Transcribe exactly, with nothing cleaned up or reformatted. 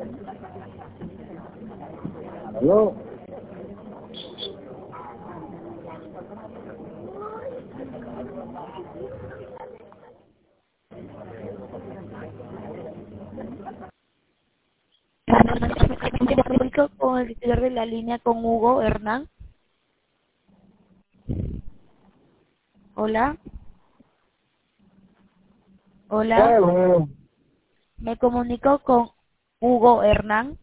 ¿Aló? Me comunico con el titular de la línea, con Hugo Hernán. Hola. Hola. Hello. Me comunico con Hugo Hernán.